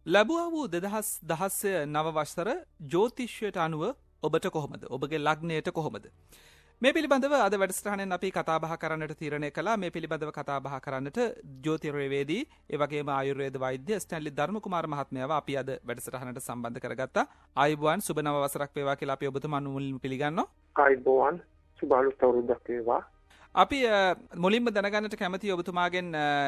ලැබුවා වූ 2019 වසර ජ්‍යොතිෂයට අනුව ඔබට කොහොමද? ඔබගේ ලග්නයට කොහොමද? මේ පිළිබඳව අද වැඩසටහනෙන් අපි කතා බහ කරන්නට තීරණය කළා. මේ පිළිබඳව කතා බහ කරන්නට ජ්‍යොතිර්වේදී ඒ වගේම ආයුර්වේද වෛද්‍ය ස්ටැන්ලි ධර්මකුමාර මහත්මයාව අපි අද වැඩසටහනට සම්බන්ධ කරගත්තා. ආයුබෝවන් සුබ නව වසරක් වේවා කියලා අපි ඔබතුමන් මුලින්ම පිළිගන්නවා. ආයුබෝවන් සුබ අලුත් අවුරුද්දක් වේවා. අපි මුලින්ම දැනගන්නට කැමතියි ඔබතුමාගෙන්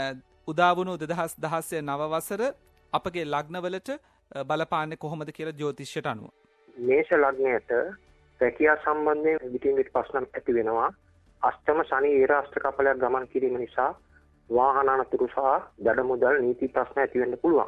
උදා වුණු 2019 වසර අපගේ ලග්නවලට බලපාන්නේ කොහොමද කියලා ජ්‍යොතිෂයට අනුව. මේෂ ලග්නයට රැකියා සම්බන්ධයෙන් විටින් විට ප්‍රශ්න ඇති වෙනවා. අෂ්ටම ශනි ඒරාෂ්ට්‍ර කපලයක් ගමන් කිරීම නිසා වාහන අනතුරු සහ දඩ මුදල් නීති ප්‍රශ්න ඇති වෙන්න පුළුවන්.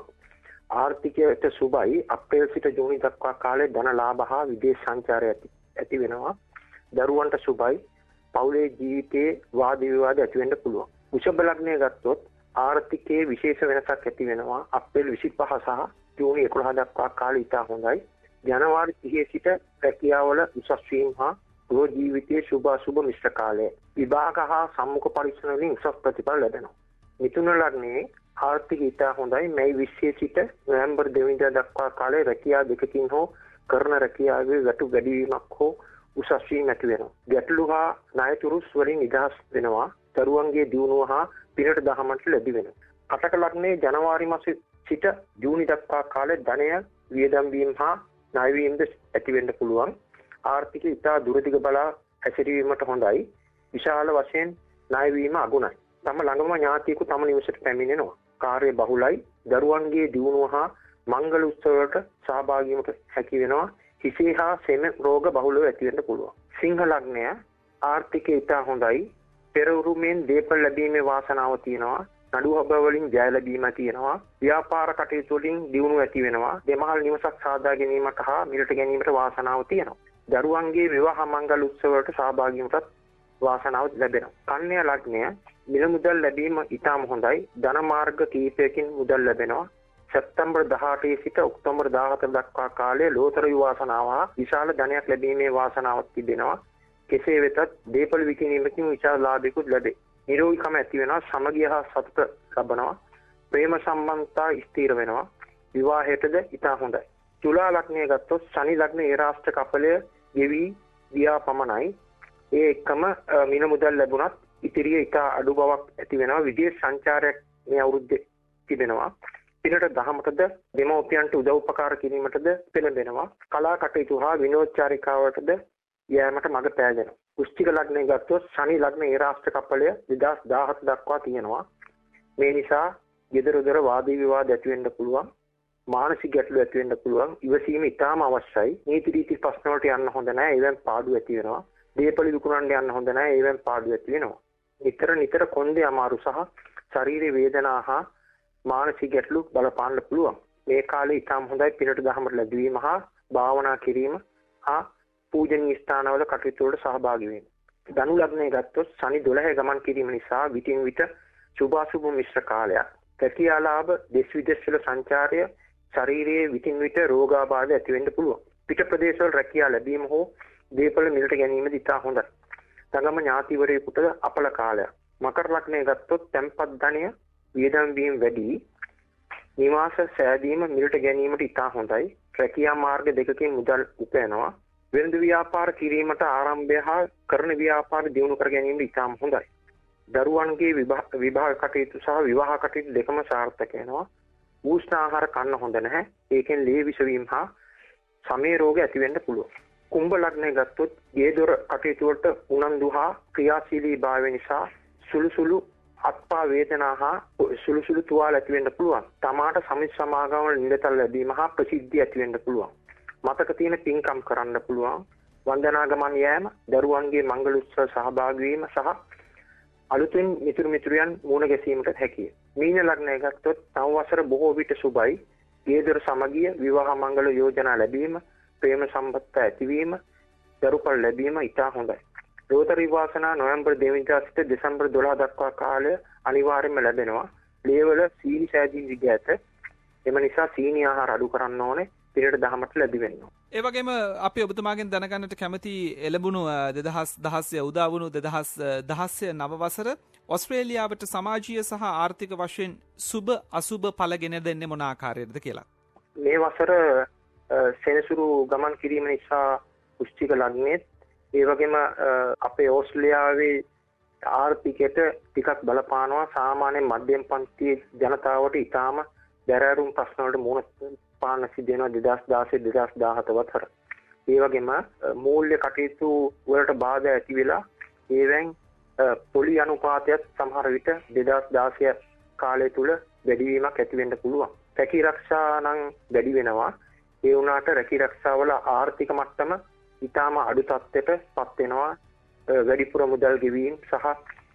ආර්ථිකයට සුබයි. අප්‍රේල් සිට ජූනි දක්වා කාලේ ධන ලාභ හා විදේශ සංචාරය ඇති වෙනවා. දරුවන්ට සුබයි. පවුලේ ජීවිතයේ වාද විවාද ඇති වෙන්න පුළුවන්. වෘෂභ ලග්නය ගත්තොත් ආර්ථිකයේ විශේෂ වෙනසක් ඇති වෙනවා. අප්‍රේල් 25 සහ ජූනි 11 දක්වා කාලය ඉතා හොඳයි. ජනවාරි 30 සිට රැකියාවල උසස් වීම හා ගෘහ ජීවිතයේ සුභ අසුභ මිශ්‍ර කාලය. විභාග හා සම්මුඛ පරීක්ෂණ වලින් උසස් ප්‍රතිඵල ලැබෙනවා. මිථුන ලග්නයේ ආර්ථිකය ඉතා හොඳයි. මැයි 20 සිට නොවැම්බර් 2 වෙනිදා දක්වා කාලේ රැකියා දෙකකින් හෝ කරන රැකියාවේ වැටු වැඩිවීමක් හෝ උසස් වීම ඇති වෙනවා. ගැටලු හා ණයතුරුස් වලින් නිදහස් වෙනවා. දරුවන්ගේ දියුණුව හා පිනට දහමට ලැබි වෙනවා. කටක ලග්නයේ ජනවාරි මාසයේ සිට ජූනි දක්වා කාලේ ධනය වියදම් වීම හා ණය වීමද ඇති වෙන්න පුළුවන්. ආර්ථිකය ඉතා දුරදිග බලා හැසිරීමට හොඳයි. විශාල වශයෙන් ණය වීම අගුණයි. තම ළඟම ඥාතියෙකු තම නිවසට පැමිණෙනවා. කාර්ය බහුලයි. දරුවන්ගේ දියුණුව හා මංගල උත්සවවලට සහභාගී වීමට හැකි වෙනවා. හිසේ හා සෙම රෝග බහුලව ඇති වෙන්න පුළුවන්. සිංහ ලග්නය ආර්ථිකය ඉතා හොඳයි. පෙර උරුමෙන් දේපල ලැබීමේ වාසනාව තියෙනවා. නඩු හබ වලින් ජය ලැබීම තියෙනවා. ව්‍යාපාර කටයුතු වලින් දියුණුව ඇති වෙනවා. දෙමහල් නිවසක් සාදා ගැනීමට හා මිලට ගැනීමට වාසනාව තියෙනවා. දරුවන්ගේ විවාහ මංගල උත්සවවලට සහභාගී වීමට වාසනාව ලැබෙනවා. කන්‍යා ලග්නය මිල මුදල් ලැබීම ඉතාම හොඳයි. ධන මාර්ග කීපයකින් මුදල් ලැබෙනවා. සැප්තැම්බර් 18 සිට ඔක්තෝබර් 14 දක්වා කාලයේ ලෝතර වාසනාව හා විශාල ධනයක් ලැබීමේ වාසනාවක් තිබෙනවා. කෙසේ වෙතත් දේපල විකිණීමකින් විශාල ලාභයකුත් ලැබේ. නිරෝගීකම ඇති වෙනවා. සමගිය හා සතුට ලබනවා. ප්‍රේම සම්බන්ධතා ස්ථිර වෙනවා. විවාහයටද ඉතා හොඳයි. තුලා ලග්නය ගත්තොත් ශනි ලග්න ඒරාෂ්ට්‍ර කපලය ගෙවි ගියා පමණයි. ඒ එක්කම මිල මුදල් ලැබුණත් ඉතිරිය ඉතා අඩු බවක් ඇති වෙනවා. විදේශ සංචාරයක් මේ අවුරුද්දේ තිබෙනවා. පිනට දහමටද දෙමව්පියන්ට උදව් උපකාර කිරීමටද පෙළඹෙනවා. කලා කටයුතු හා විනෝදචාරිකාවටද යෑමට මඟ පෑදෙනවා. වෘශ්චික ලග්නය ගත්තොත් ශනි ලග්න ඒරාෂ්ට්‍ර කපලය 2017 දක්වා තියෙනවා. මේ නිසා ගෙදර දොර වාද විවාද ඇති වෙන්න පුළුවන්. මානසික ගැටලු ඇති වෙන්න පුළුවන්. ඉවසීම ඉතාම අවශ්‍යයි. නීති රීති ප්‍රශ්න වලට යන්න හොඳ නැහැ. ඒවෙන් පාඩු ඇති වෙනවා. දේපල විකුණන්න යන්න හොඳ නැහැ. ඒවෙන් පාඩු ඇති වෙනවා. නිතර කොන්දේ අමාරු සහ ශරීරයේ වේදනා හා මානසික ගැටලු බලපාන්න පුළුවන්. මේ කාලේ ඉතාම හොඳයි. පිනට දහමට ලැබීම හා භාවනා කිරීම හා පූජනීය ස්ථානවල කටයුතු වලට සහභාගී වීම. ධනු ලග්නය ගත්තොත් ශනි 12 ගමන් කිරීම නිසා විටින් විට සුභ අසුභ මිශ්‍ර කාලයක්. රැකියා ලාභ දේශ විදේශ වල සංචාරය ශරීරයේ විටින් විට රෝගාබාධ ඇති වෙන්න පුළුවන්. පිට ප්‍රදේශවල රැකියා ලැබීම හෝ දේපල මිලට ගැනීමද ඉතා හොඳයි. ළඟම ඥාතිවරයෙකුට අපල කාලයක්. මකර ලග්නය ගත්තොත් තැන්පත් ධනය වියදම් වීම වැඩි. නිවාස සෑදීම මිලට ගැනීමට ඉතා හොඳයි. රැකියා මාර්ග දෙකකින් මුදල් උපයනවා. වෙළඳ ව්‍යාපාර කිරීමට ආරම්භය හා කරන ව්‍යාපාර දියුණු කර ගැනීමට ඉතාම හොඳයි. දරුවන්ගේ විභාග කටයුතු සහ විවාහ කටයුතු දෙකම සාර්ථක වෙනවා. උෂ්ණ ආහාර කන්න හොඳ නැහැ. ඒකෙන් ලේ විසවීම හා සමේ රෝග ඇති වෙන්න පුළුවන්. කුම්භ ලග්නය ගත්තොත් ගේ දොර කටයුතු වලට උනන්දු හා ක්‍රියාශීලී භාවය නිසා සුළුසුළු අත්පා වේදනා හා සුළුසුළු තුවාල ඇති වෙන්න පුළුවන්. තමාට සමිත් සමාගම් වල නිරතල් ලැබීම හා ප්‍රසිද්ධිය ඇති වෙන්න පුළුවන්. මතක තියෙන පින්කම් කරන්න පුළුවන්. වන්දනා ගමන් යෑම, දරුවන්ගේ මංගල උත්සව සහභාගී වීම සහ අලුතෙන් මිතුරියන් මුණ ගැසීමට හැකිය. මීන ලග්නය ගත්තොත් නව වසර බොහෝ විට සුබයි. ගේදොර සමගිය, විවාහ මංගල යෝජනා ලැබීම, ප්‍රේම සම්බන්ධතා ඇතිවීම, දරුපල් ලැබීම ඉතා හොඳයි. ලෝතරී වාසනා නොවැම්බර් 2 වෙනිදා සිට දෙසැම්බර් 12 දක්වා කාලය අනිවාර්යයෙන්ම ලැබෙනවා. ලේවල සීනි සෑදීම් විග ඇත. එම නිසා සීනි ආහාර අඩු කරන්න ඕනේ. පිනට දහමට ලැබි වෙනවා. ඒ වගේම අපි ඔබතුමාගෙන් දැනගන්නට කැමති එළඹුණු 2016 උදා වුණු 2019 නව වසර ඔස්ට්‍රේලියාවට සමාජීය සහ ආර්ථික වශයෙන් සුබ අසුබ ඵල ගෙන දෙන්නේ මොන ආකාරයකද කියලා. මේ වසර සෙනසුරු ගමන් කිරීම නිසා වෘශ්චික ලග්නෙත් ඒ වගේම අපේ ඕස්ට්‍රේලියාවේ ආර්ථිකයට ටිකක් බලපානවා. සාමාන්‍ය මධ්‍යම පන්තියේ ජනතාවට ඉතාම දැරෑරුම් ප්‍රශ්න වලට මුහුණ පාන්න සිදු වෙනවා 2016 2017 වසර. ඒ වගේම මූල්‍ය කටයුතු වලට බාධා ඇති වෙලා ඒවෙන් පොලි අනුපාතයත් සමහර විට 2016 කාලය තුල වැඩිවීමක් ඇති වෙන්න පුළුවන්. රැකී ආරක්ෂා නම් වැඩි වෙනවා. ඒ වුණාට රැකී ආරක්ෂා වල ආර්ථික මට්ටම ඉතාම අඩු තත්ත්වයට පත් වෙනවා. වැඩිපුර මුදල් ගෙවීම සහ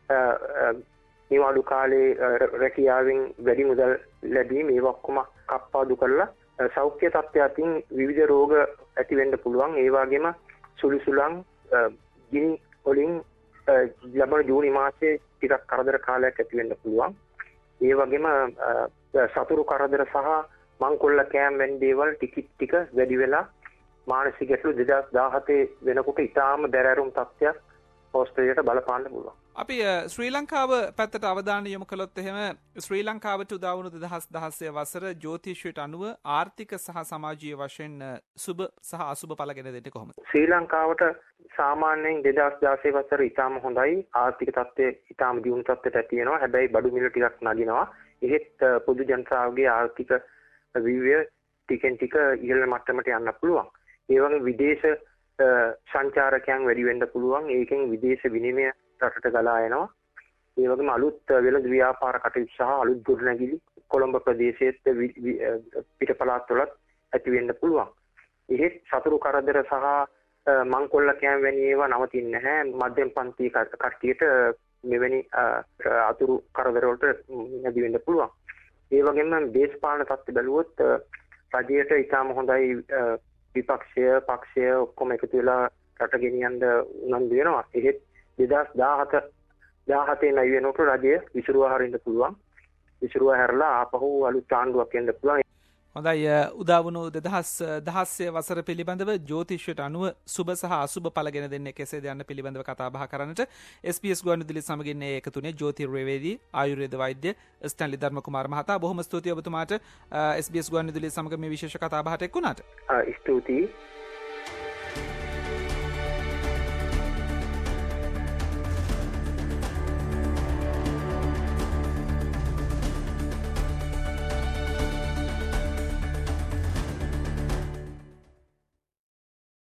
නිවාඩු කාලේ රැකියාවෙන් වැඩි මුදල් ලැබීම ඒවා ඔක්කොම කප්පාදු කරලා සෞඛ්‍ය තත්ත්වය අතින් විවිධ රෝග ඇති වෙන්න පුළුවන්. ඒ වගේම සුළුසුලන් ගිනි වලින් ලබන ජූනි මාසයේ ටිකක් කරදර කාලයක් ඇති වෙන්න පුළුවන්. ඒ වගේම සතුරු කරදර සහ මංකොල්ල කෑම් වැනි දේවල් ටික වැඩි වෙලා මානසික ගැටලු 2017 වෙනකොට ඉතාම දැරෑරුම් තත්ත්වයක් ඕස්ට්‍රේලියාවට බලපාන්න පුළුවන්. අපි ශ්‍රී ලංකාව පැත්තට අවධානය යොමු කළොත් එහෙම ශ්‍රී ලංකාවට උදා වුණු 2016 වසර ජ්‍යොතිෂයට අනුව ආර්ථික සහ සමාජීය වශයෙන් සුබ සහ අසුබ පළ ගෙන දෙන්නේ කොහොමද? ශ්‍රී ලංකාවට සාමාන්‍යයෙන් 2016 වසර ඉතාම හොඳයි. ආර්ථික තත්ත්වය ඉතාම දියුණු තත්ත්වයට ඇති වෙනවා. හැබැයි බඩු මිල ටිකක් නගිනවා. එහෙත් පොදු ජනතාවගේ ආර්ථික විවය ටිකෙන් ටික ඉහළ මට්ටමට යන්න පුළුවන්. ඒ වගේ විදේශ සංචාරකයන් වැඩි වෙන්න පුළුවන්. ඒකෙන් විදේශ විනිමය රටට ගලා එනවා. ඒ වගේම අලුත් වෙළඳ ව්‍යාපාර කටයුතු සහ අලුත් ගොඩනැගිලි කොළඹ ප්‍රදේශයේත් පිට පළාත් වලත් ඇති වෙන්න පුළුවන්. එහෙත් සතුරු කරදර සහ මංකොල්ල කෑම වැනි ඒවා නවතින්නේ නැහැ. මධ්‍යම පන්ති කට්ටියට මෙවැනි අතුරු කරදර වලට නැති වෙන්න පුළුවන්. ඒ වගේම දේශපාලන තත්ත්ව බැලුවොත් රජයට ඉතාම හොඳයි. විපක්ෂය පක්ෂය ඔක්කොම එකතු වෙලා රට ගෙනියන්න උනන්දු වෙනවා. එහෙත් 2017 නැයි වෙනකොට රජය විසිරුවා හරින්න පුළුවන්. විසිරුවා හැරලා ආපහු අලුත් ආණ්ඩුවක් එන්න පුළුවන්. හොඳයි. උදා වුණු 2016 වසර පිළිබඳව ජ්‍යොතිෂයට අනුව සුබ සහ අසුබ පළ ගෙන දෙන්නේ කෙසේද යන්න පිළිබඳව කතා බහ කරන්නට SBS ගුවන්විදුලි සමගින් එකතුනේ ජ්‍යොතිර්වේදී ආයුර්වේද වෛද්‍ය ස්ටැන්ලි ධර්මකුමාර මහතා. බොහොම ස්තුතියි ඔබතුමාට SBS ගුවන්විදුලි සමග මේ විශේෂ කතා බහට එක්ුණාට. ස්තුතියි.